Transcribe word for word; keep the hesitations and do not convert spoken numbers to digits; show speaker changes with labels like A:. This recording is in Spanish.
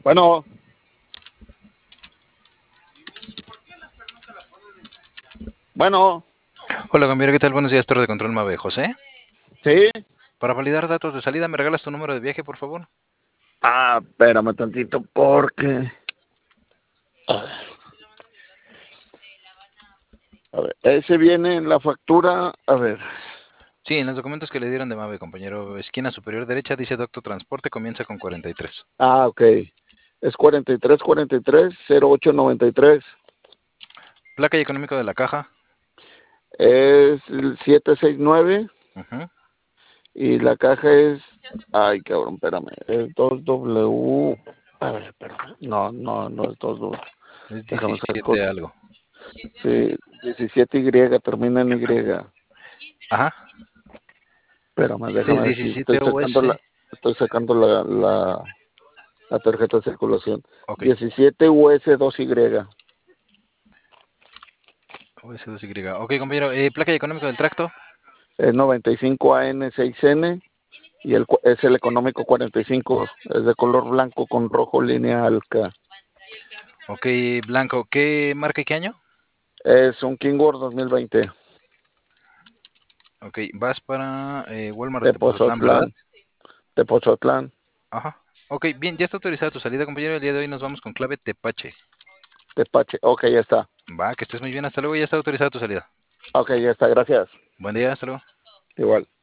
A: Bueno, bueno,
B: Hola, compañero, ¿qué tal? Buenos días, Torre de Control Mave. José,
A: sí.
B: para validar datos de salida, ¿me regalas tu número de viaje, por favor?
A: Ah, espérame tantito porque... A ver, a ver, ese viene en la factura, a ver.
B: Sí, en los documentos que le dieron de Mave, compañero. Esquina superior derecha, dice Doctor Transporte, comienza con cuarenta y tres.
A: Ah, ok. Es cuarenta y tres cuarenta y tres cero ocho noventa y tres.
B: Placa y económico de la caja.
A: Es el setecientos sesenta y nueve
B: Ujú.
A: y la caja es... Ay, cabrón, espérame. Es dos W... A ver, espérame. No, no, no es dos W.
B: Es
A: Déjame
B: diecisiete
A: sacar...
B: algo.
A: Sí, diecisiete Y, termina en Y.
B: Ajá.
A: Espérame,
B: Sí, es
A: déjame aquí. Estoy
B: diecisiete U
A: sacando
B: S.
A: la, estoy sacando la, la, la tarjeta de circulación.
B: Ok.
A: diecisiete U S dos Y.
B: U S dos Y. Ok, compañero. Eh, placa y económico del tracto.
A: Es noventa y cinco A N seis N y el, cu- es el económico cuarenta y cinco. Es de color blanco con rojo lineal K.
B: Ok, blanco. ¿Qué marca y qué año?
A: Es un Kingworth dos mil veinte.
B: Ok, vas para eh, Walmart de Tepoztlán, ¿verdad?
A: Tepozotlán. Tepozotlán.
B: Ajá. Ok, bien, ya está autorizada tu salida, compañero. El día de hoy nos vamos con clave Tepache.
A: Tepache. Ok, ya está.
B: Va, que estés muy bien. Hasta luego, ya está autorizada tu salida.
A: Ok, ya está. Gracias.
B: Buen día, hasta luego.
A: Igual.